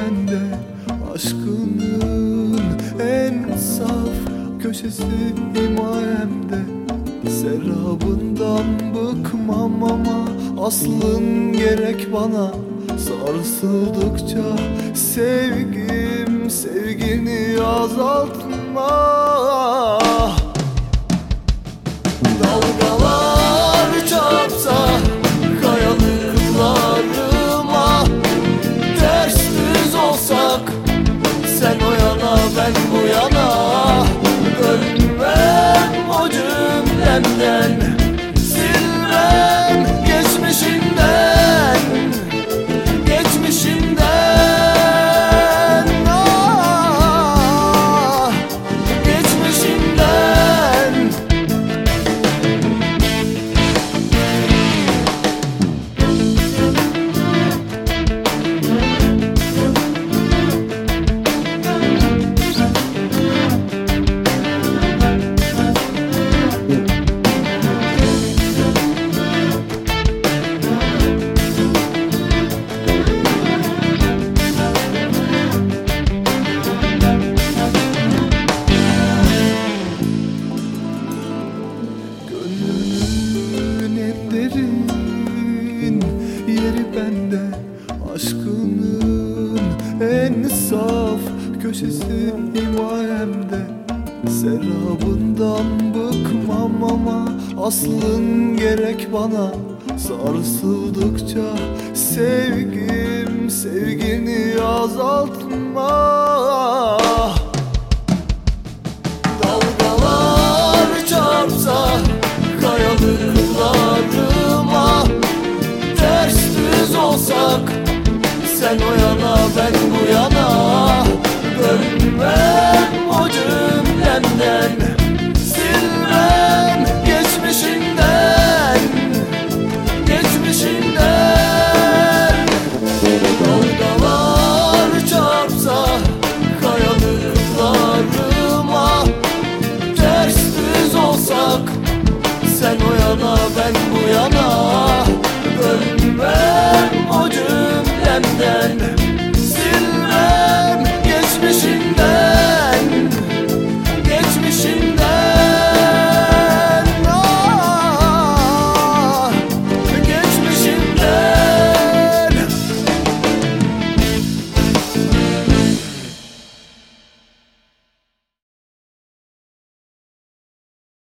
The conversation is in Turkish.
bende, aşkının en saf köşesi himayemde. Serabından bıkmam ama aslın gerek bana. Sarsıldıkça sevgim, sevgini azaltma. Dalgalar çarpsa kayalıklarıma, ters düz olsak sen o yana ben bu yana, dönmem o cümlemden, silmem geçmişimden, geçmişimden, ah, geçmişimden. Yeri bende, aşkının en saf köşesi himayemde. Serabından bıkmam ama aslın gerek bana. Sarsıldıkça sevgim, sevgini azaltma. Dalgalar çarpsa kayalıklarıma, ters düz olsak sen o yana ben bu yana, dönmem o cümlemden, silmem geçmişinden, geçmişinden. Dalgalar çarpsa kayalıklarıma, ters düz olsak sen o yana ben bu yana, dönmem o cümlemden.